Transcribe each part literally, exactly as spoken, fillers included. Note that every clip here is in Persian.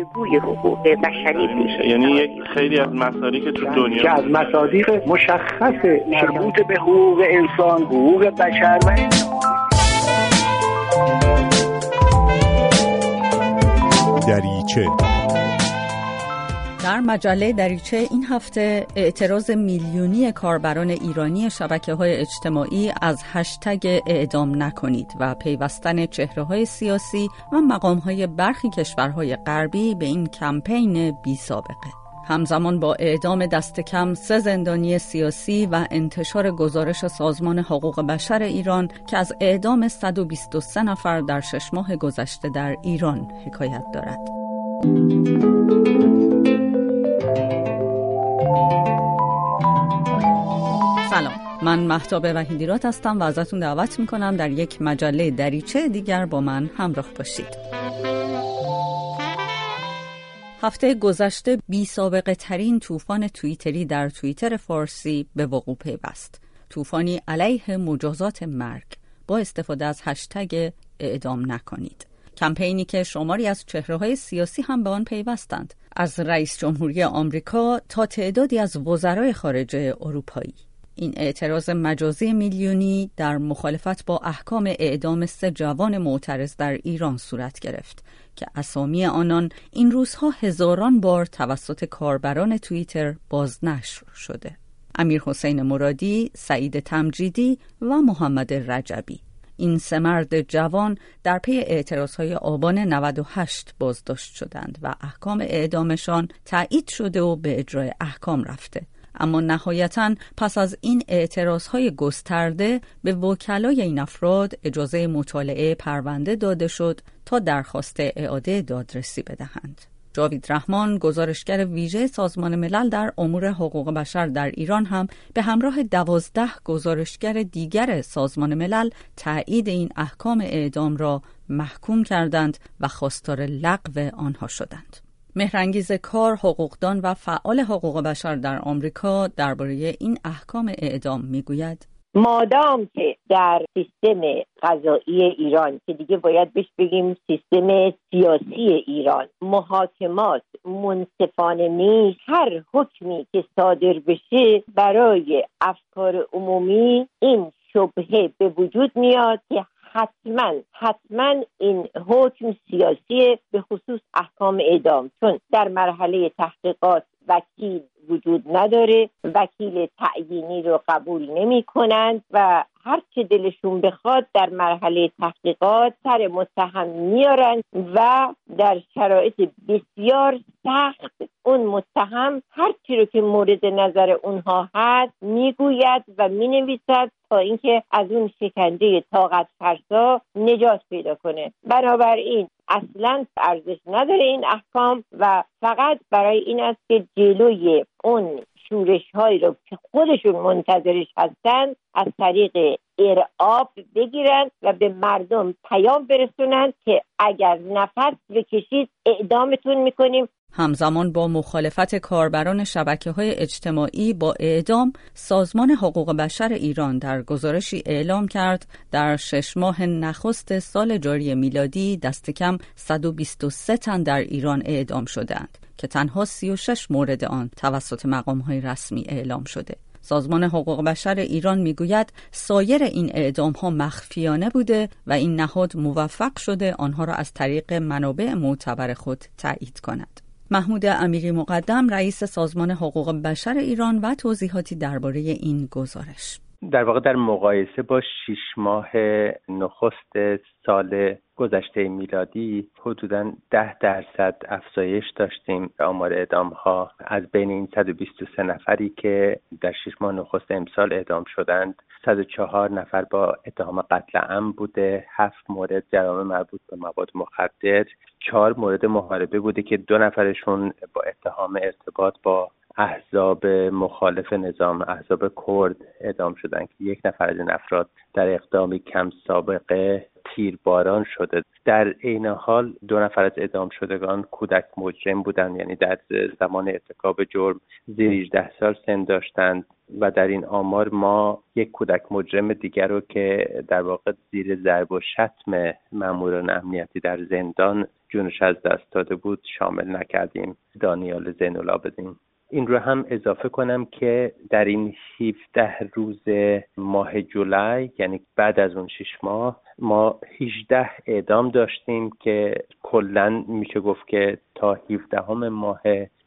بازگوی حقوق بشری میشه. یعنی یک خیلی از مصادیق که تو دنیا که از مصادیق مشخص مربوط به حقوق انسان، حقوق بشر و دریچه. در مجله دریچه این هفته اعتراض میلیونی کاربران ایرانی شبکه‌های اجتماعی از هشتگ اعدام نکنید و پیوستن چهره‌های سیاسی و مقام‌های برخی کشورهای غربی به این کمپین بی‌سابقه. همزمان با اعدام دست کم سه زندانی سیاسی و انتشار گزارش سازمان حقوق بشر ایران که از اعدام صد و بیست و سه نفر در شش ماه گذشته در ایران حکایت دارد. سلام، من مهتاب وحیدیراد هستم و ازتون دعوت میکنم در یک مجله دریچه دیگر با من همراه باشید. هفته گذشته بی سابقه ترین طوفان توییتری در توییتر فارسی به وقوع پیوست. طوفانی علیه مجازات مرگ با استفاده از هشتگ اعدام نکنید. کمپینی که شماری از چهره‌های سیاسی هم به آن پیوستند، از رئیس جمهوری آمریکا تا تعدادی از وزرای خارجه اروپایی. این اعتراض مجازی میلیونی در مخالفت با احکام اعدام سه جوان معترض در ایران صورت گرفت که اسامی آنان این روزها هزاران بار توسط کاربران توییتر بازنشر شده. امیر حسین مرادی، سعید تمجیدی و محمد رجبی. این سه مرد جوان در پی اعتراضهای آبان نود و هشت بازداشت شدند و احکام اعدامشان تایید شده و به اجرای احکام رفته. اما نهایتاً پس از این اعتراضهای گسترده به وکلای این افراد اجازه مطالعه پرونده داده شد تا درخواست اعاده دادرسی بدهند. جاوید رحمان، گزارشگر ویژه سازمان ملل در امور حقوق بشر در ایران، هم به همراه دوازده گزارشگر دیگر سازمان ملل تایید این احکام اعدام را محکوم کردند و خواستار لغو آنها شدند. مهرانگیز کار، حقوقدان و فعال حقوق بشر در آمریکا درباره این احکام اعدام میگوید: مادام که در سیستم قضایی ایران، که دیگه باید بهش بگیم سیستم سیاسی ایران، محاکمات منصفانه نیست، هر حکمی که صادر بشه برای افکار عمومی این شبهه به وجود میاد که حتما حتما این حکم سیاسی، به خصوص احکام اعدام، چون در مرحله تحقیقات وکیل وجود نداره، وکیل تعیینی رو قبول نمی کنند و هر چه دلشون بخواد در مرحله تحقیقات سر متهم میارن و در شرایط بسیار سخت اون متهم هر چی رو که مورد نظر اونها هست میگوید و مینویسد تا اینکه از اون شکنجه طاقت فرسا نجات پیدا کنه. بنابراین اصلا ارزش نداره این احکام و فقط برای این است که جلوی اون شورش هایی رو که خودشون منتظرش هستن از طریق ارعاب بگیرن و به مردم پیام برسونن که اگر نفس بکشید اعدامتون میکنیم. همزمان با مخالفت کاربران شبکه‌های اجتماعی با اعدام، سازمان حقوق بشر ایران در گزارشی اعلام کرد در شش ماه نخست سال جاری میلادی دست کم صد و بیست و سه تن در ایران اعدام شدند که تنها سی و شش مورد آن توسط مقام‌های رسمی اعلام شده. سازمان حقوق بشر ایران میگوید سایر این اعدام‌ها مخفیانه بوده و این نهاد موفق شده آنها را از طریق منابع معتبر خود تایید کند. محمود امیری مقدم، رئیس سازمان حقوق بشر ایران، و توضیحاتی درباره این گزارش. در واقع در مقایسه با شش ماه نخست سال گذشته میلادی حدوداً ده درصد افزایش داشتیم آمار اعدام‌ها. از بین این صد و بیست و سه نفری که در شش ماه نخست امسال اعدام شدند، صد و چهار نفر با اتهام قتل عمد بوده، هفت مورد جرائم مربوط به مواد مخدر، چهار مورد محاربه بوده که دو نفرشون با اتهام ارتباط با احزاب مخالف نظام، احزاب کرد اعدام شدند که یک نفر از این افراد در اقدامی کم سابقه تیرباران شده. در عین حال دو نفر از اعدام شدگان کودک مجرم بودند، یعنی در زمان ارتکاب جرم زیر هجده سال سن داشتند و در این آمار ما یک کودک مجرم دیگر رو که در واقع زیر ضرب و شتم ماموران امنیتی در زندان جونش از دست داده بود شامل نکردیم، دانیال زین‌العابدین. این رو هم اضافه کنم که در این هفده روز ماه جولای، یعنی بعد از اون شش ماه، ما هجده اعدام داشتیم که کلاً میشه گفت که تا هفدهم ماه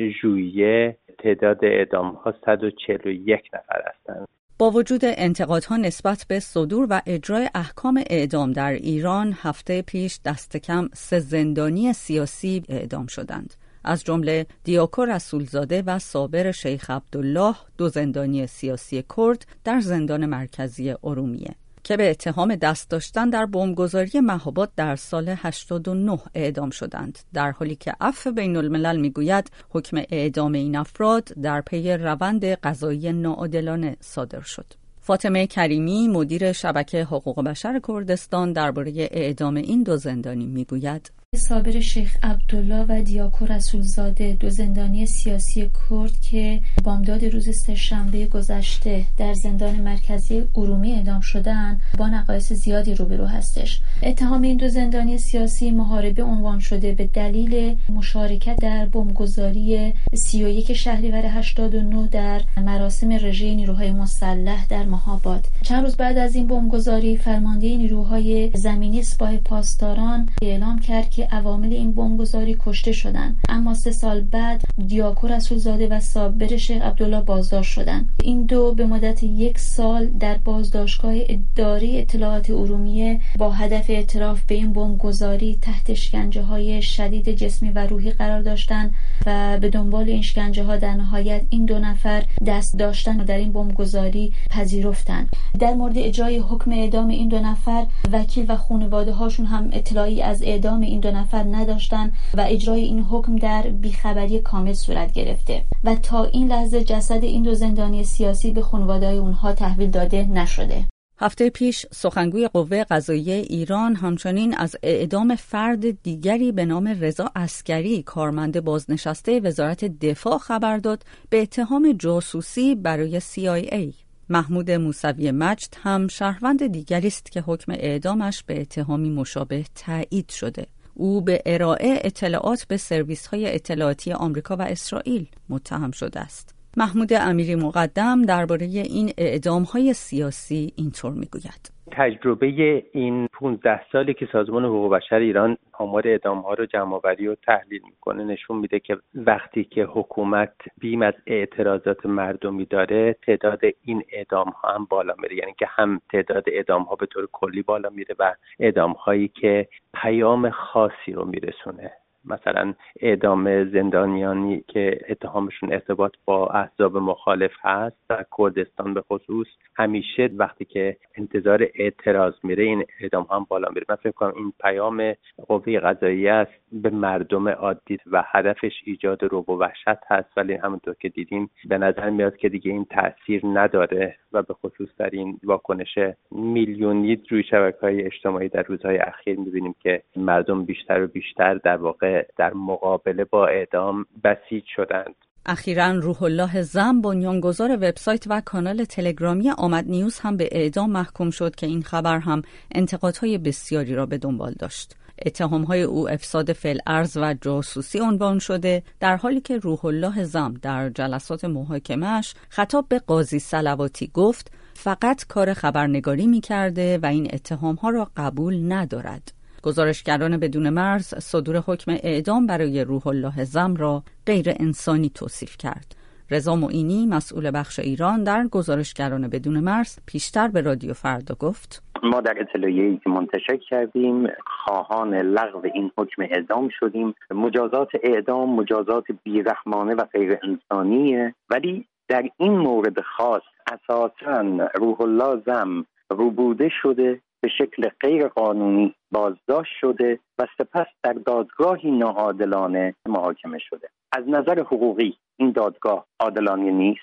ژوئیه تعداد اعدام ها صد و چهل و یک نفر هستند. با وجود انتقادها نسبت به صدور و اجرای احکام اعدام در ایران، هفته پیش دست کم سه زندانی سیاسی اعدام شدند. از جمله دیاکو رسولزاده و صابر شیخ عبدالله، دو زندانی سیاسی کرد در زندان مرکزی ارومیه که به اتهام دست داشتن در بمبگذاری مهاباد در سال هشتاد و نه اعدام شدند، در حالی که عفو بین الملل میگوید حکم اعدام این افراد در پی روند قضایی ناعادلانه صادر شد. فاطمه کریمی، مدیر شبکه حقوق بشر کردستان، درباره اعدام این دو زندانی میگوید: صابر شیخ عبدالله و دیاکو رسولزاده، دو زندانی سیاسی کرد که بامداد روز سه‌شنبه گذشته در زندان مرکزی ارومیه اعدام شدند، با نقایص زیادی روبرو هستش. اتهام این دو زندانی سیاسی محاربه عنوان شده به دلیل مشارکت در بمبگذاری سی و یک شهریور هشتاد و نه در مراسم رژه نیروهای مسلح در مهاباد. چند روز بعد از این بمبگذاری، فرمانده نیروهای زمینی سپاه پاسداران اعلام کرد که عوامل این بمبگذاری کشته شدند، اما سه سال بعد دیاکو رسولزاده و صابر شیخ عبدالله بازداشت شدند. این دو به مدت یک سال در بازداشتگاه اداره اطلاعات ارومیه با هدف اعتراف به این بمبگذاری تحت شکنجه‌های شدید جسمی و روحی قرار داشتند و به دنبال این شکنجه‌ها در نهایت این دو نفر دست داشتن و در این بمبگذاری پذیرفتند. در مورد اجرای حکم اعدام این دو نفر، وکیل و خانواده‌هاشون هم اطلاعی از اعدام این دو نفر نداشتن و اجرای این حکم در بیخبری کامل صورت گرفته و تا این لحظه جسد این دو زندانی سیاسی به خانواده‌های اونها تحویل داده نشده. هفته پیش سخنگوی قوه قضاییه ایران همچنین از اعدام فرد دیگری به نام رضا عسکری، کارمند بازنشسته وزارت دفاع، خبر داد به اتهام جاسوسی برای سی آی ای. محمود موسوی مجد هم شهروند دیگری است که حکم اعدامش به اتهامی مشابه تایید شده. او به ارائه اطلاعات به سرویس‌های اطلاعاتی آمریکا و اسرائیل متهم شده است. محمود امیری مقدم درباره این اعدام‌های سیاسی اینطور میگوید: تجربه این پانزده سالی که سازمان حقوق بشر ایران آمار اعدام‌ها رو جمع‌آوری و تحلیل میکنه نشون میده که وقتی که حکومت بیم از اعتراضات مردمی داره، تعداد این اعدام‌ها هم بالا میره، یعنی که هم تعداد اعدام‌ها به طور کلی بالا میره و اعدام‌هایی که پیام خاصی رو میرسونه، مثلا اعدام زندانیانی که اتهامشون ارتباط با احزاب مخالف هست و کردستان به خصوص، همیشه وقتی که انتظار اعتراض میره این اعدام هم بالا میره. من فکر کنم این پیام قوه قضاییه است به مردم عادی و هدفش ایجاد رعب و وحشت هست، ولی همونطور که دیدیم به نظر میاد که دیگه این تأثیر نداره و به خصوص در این واکنش میلیونی روی شبکه‌های اجتماعی در روزهای اخیر میبینیم که مردم بیشتر و بیشتر در واقع در مقابله با اعدام بسیج شدند. اخیراً روح الله زم، بنیانگذار وبسایت و کانال تلگرامی آمد نیوز، هم به اعدام محکوم شد که این خبر هم انتقادهای بسیاری را به دنبال داشت. اتهام‌های او افساد فی‌الارض و جاسوسی عنوان شده، در حالی که روح الله زم در جلسات محاکمه‌اش خطاب به قاضی صلواتی گفت فقط کار خبرنگاری می‌کرده و این اتهام‌ها را قبول ندارد. گزارشگران بدون مرز صدور حکم اعدام برای روح الله زم را غیر انسانی توصیف کرد. رضا معینی، مسئول بخش ایران در گزارشگران بدون مرز، پیشتر به رادیو فردا گفت: ما در اطلاعیه‌ای که منتشر کردیم خواهان لغو این حکم اعدام شدیم. مجازات اعدام مجازات بیرحمانه و غیر انسانیه، ولی در این مورد خاص اساساً روح الله زم روبوده شده، به شکل غیر قانونی بازداشت شده و سپس در دادگاهی ناعادلانه محاکمه شده. از نظر حقوقی این دادگاه عادلانه نیست،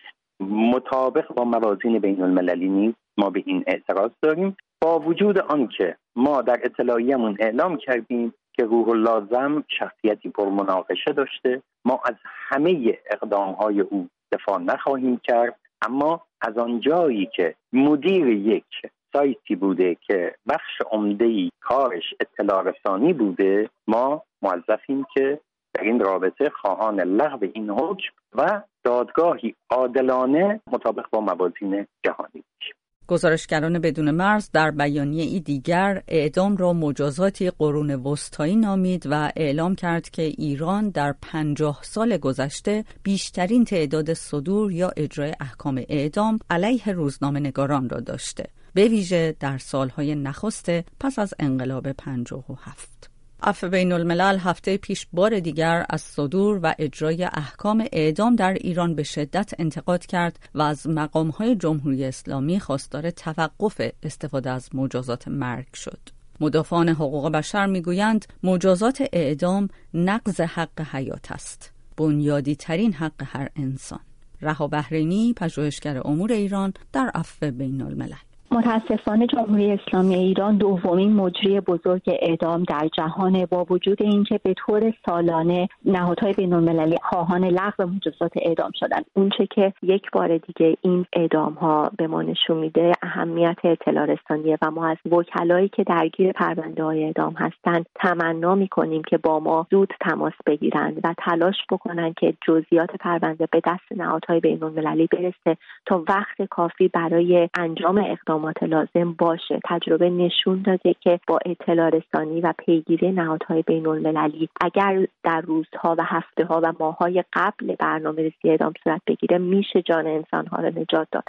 مطابق با موازین بین المللی نیست. ما به این اعتراض داریم، با وجود آنکه ما در اطلاعیه‌مون اعلام کردیم که روح الله زم شخصیتی پرمناقشه داشته، ما از همه اقدام‌های او دفاع نخواهیم کرد، اما از آنجایی که مدیر یک سایتی بوده که بخش عمده‌ای کارش اطلاع رسانی بوده، ما موظفیم که در این رابطه خواهان لغو این حکم و دادگاهی عادلانه مطابق با موازین جهانی باشیم. گزارشگران بدون مرز در بیانیه‌ای دیگر اعدام را مجازاتی قرون وسطایی نامید و اعلام کرد که ایران در پنجاه سال گذشته بیشترین تعداد صدور یا اجرای احکام اعدام علیه روزنامه‌نگاران را داشته، به ویژه در سالهای نخست پس از انقلاب پنجاه و هفت. عفو بین الملل هفته پیش بار دیگر از صدور و اجرای احکام اعدام در ایران به شدت انتقاد کرد و از مقام‌های جمهوری اسلامی خواستار توقف استفاده از مجازات مرگ شد. مدافعان حقوق بشر میگویند مجازات اعدام نقض حق حیات است، بنیادی ترین حق هر انسان. رها بحرینی، پژوهشگر امور ایران، در عفو بین الملل: متاسفانه جمهوری اسلامی ایران دومین مجری بزرگ اعدام در جهان، با وجود اینکه به طور سالانه نهادهای بین‌المللی خواهان لغو مجازات اعدام شدند. اونچه که یک بار دیگه این اعدام ها به ما نشون میده اهمیت اطلاع رسانیه و ما از وکلایی که درگیر پرونده های اعدام هستند تمنا میکنیم که با ما زود تماس بگیرند و تلاش بکنن که جزئیات پرونده به دست نهادهای بین‌المللی برسه تا وقت کافی برای انجام اقدام لازم باشه. تجربه نشون داده که با اطلاع رسانی و پیگیری نهادهای بین المللی اگر در روزها و هفته ها و ماه های قبل برنامه‌ریزی اعدام صورت بگیره میشه جان انسان ها رو نجات داد.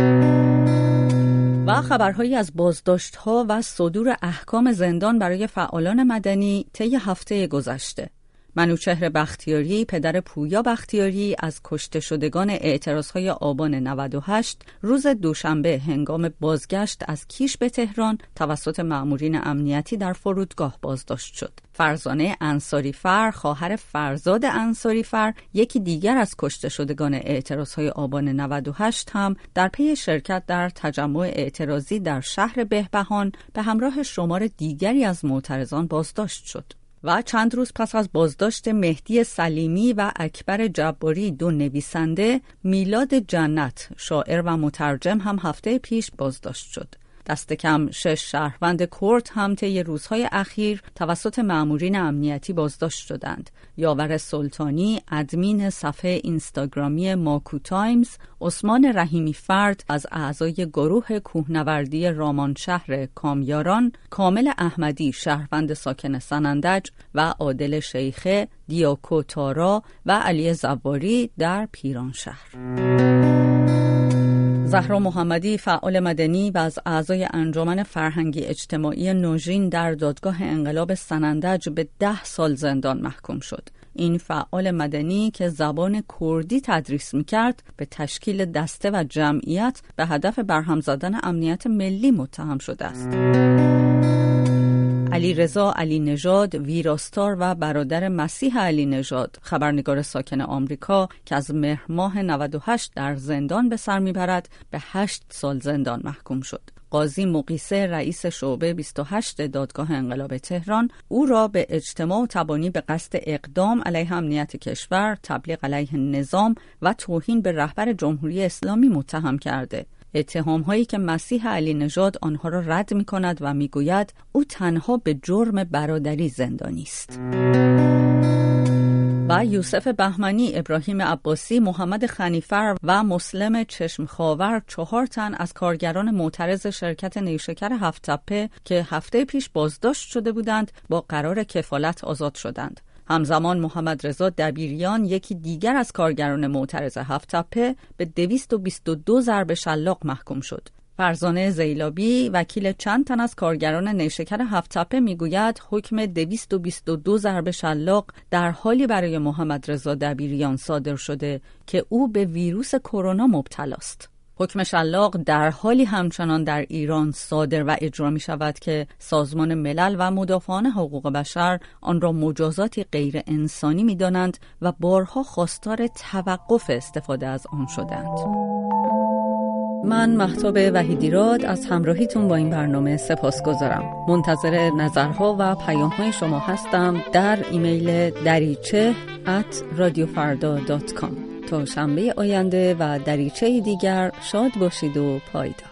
و خبرهایی از بازداشت‌ها و صدور احکام زندان برای فعالان مدنی طی هفته گذشته. منوچهر بختیاری، پدر پویا بختیاری، از کشته شدگان اعتراضهای آبان نود و هشت روز دوشنبه هنگام بازگشت از کیش به تهران توسط مأمورین امنیتی در فرودگاه بازداشت شد. فرزانه انصاری‌فر، خواهر فرزاد انصاری‌فر، یکی دیگر از کشته شدگان اعتراضهای آبان نود و هشت هم در پی شرکت در تجمع اعتراضی در شهر بهبهان به همراه شمار دیگری از معترضان بازداشت شد. و چند روز پس از بازداشت مهدی سلیمی و اکبر جباری، دو نویسنده، میلاد جنت، شاعر و مترجم، هم هفته پیش بازداشت شد. دست کم شش شهروند کرد هم طی روزهای اخیر توسط مأمورین امنیتی بازداشت شدند. یاور سلطانی، ادمین صفحه اینستاگرامی ماکو تایمز، عثمان رحیمی فرد از اعضای گروه کوهنوردی رامانشهر کامیاران، کامل احمدی، شهروند ساکن سنندج، و عادل شیخه، دیاکو تارا و علی زواری در پیرانشهر. زهرا محمدی، فعال مدنی و از اعضای انجمن فرهنگی اجتماعی نوژین، در دادگاه انقلاب سنندج به ده سال زندان محکوم شد. این فعال مدنی که زبان کردی تدریس می‌کرد به تشکیل دسته و جمعیت به هدف برهم زدن امنیت ملی متهم شده است. علی رضا علی نژاد، ویراستار و برادر مسیح علی نژاد، خبرنگار ساکن آمریکا که از مهر ماه نود و هشت در زندان به سر میبرد، به هشت سال زندان محکوم شد. قاضی مقیسه، رئیس شعبه بیست و هشت دادگاه انقلاب تهران، او را به اجتماع و تبانی به قصد اقدام علیه امنیت کشور، تبلیغ علیه نظام و توهین به رهبر جمهوری اسلامی متهم کرده. اتهام هایی که مسیح علی نژاد آنها را رد می کند و می گوید او تنها به جرم برادری زندانی است. و یوسف بهمنی، ابراهیم عباسی، محمد خنیفر و مسلم چشمخاور، چهار تن از کارگران معترض شرکت نیشکر هفت تپه که هفته پیش بازداشت شده بودند، با قرار کفالت آزاد شدند. همزمان محمد رضا دبیریان، یکی دیگر از کارگران معترض هفت تپه، به دویست و بیست و دو ضرب شلاق محکوم شد. فرزانه زیلابی، وکیل چند تن از کارگران نیشکر هفت تپه، میگوید حکم دویست و بیست و دو ضرب شلاق در حالی برای محمد رضا دبیریان صادر شده که او به ویروس کرونا مبتلا است. حکم شلاق در حالی همچنان در ایران صادر و اجرا می شود که سازمان ملل و مدافعان حقوق بشر آن را مجازاتی غیر انسانی می دانند و بارها خواستار توقف استفاده از آن شدند. من مهتاب وحیدیراد از همراهیتون با این برنامه سپاسگزارم. منتظر نظرها و پیام‌های شما هستم در ایمیل دریچه ات رادیو فردا دات کام. تا شنبه آینده و دریچه دیگر شاد باشید و پایدار.